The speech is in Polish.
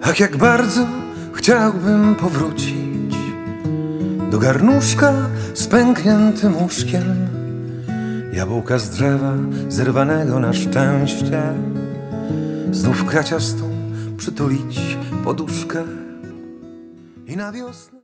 Ach, jak bardzo chciałbym powrócić do garnuszka z pękniętym łóżkiem, jabłka z drzewa zerwanego na szczęście, znów kraciastą przytulić poduszkę i na wiosnę